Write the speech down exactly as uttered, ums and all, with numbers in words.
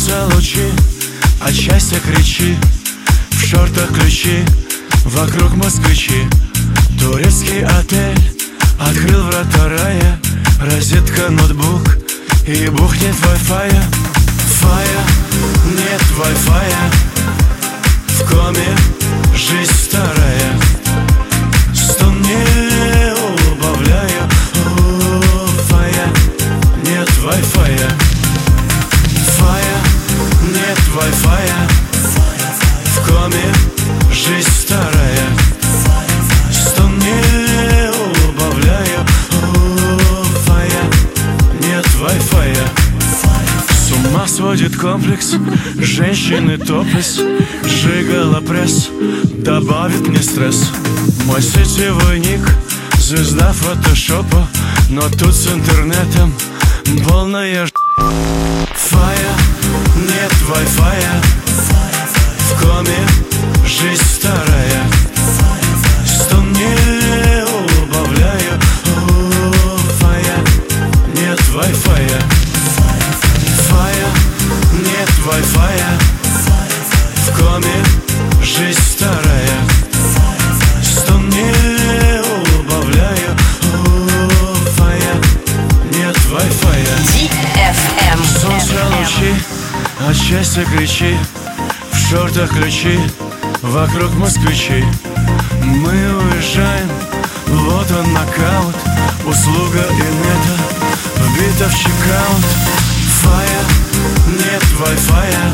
Солнце лучи, от счастья кричи. В шортах ключи, вокруг москвичи. Турецкий отель открыл врата рая. Розетка, ноутбук и бухнет вай-фая. Фая, нет вай-фая. В коме жизнь вторая. Стон не убавляю. О, фая, нет вай-фая. Фая, нет вай-фая. В коме жизнь вторая. Стон не убавляю. О, фая, нет вай-фая. С ума сводит комплекс женщины топлес. Жигала пресс добавит мне стресс. Мой сетевой ник — звезда фотошопа. Но тут с интернетом полная ж**. Фая, нет вай-фая. В коме жизнь вторая. Стон не убавляю. О, фая, нет вай-фая. Фая, нет вай-фая. В коме жизнь вторая. Стон не убавляю. О, фая, нет вай-фая. ди эф эм. Солнце лучи, от счастья кричи. В шортах ключи, вокруг москвичи. Мы уезжаем, вот он нокаут. Услуга инета вбита в чекаут. Фая, нет вай-фая.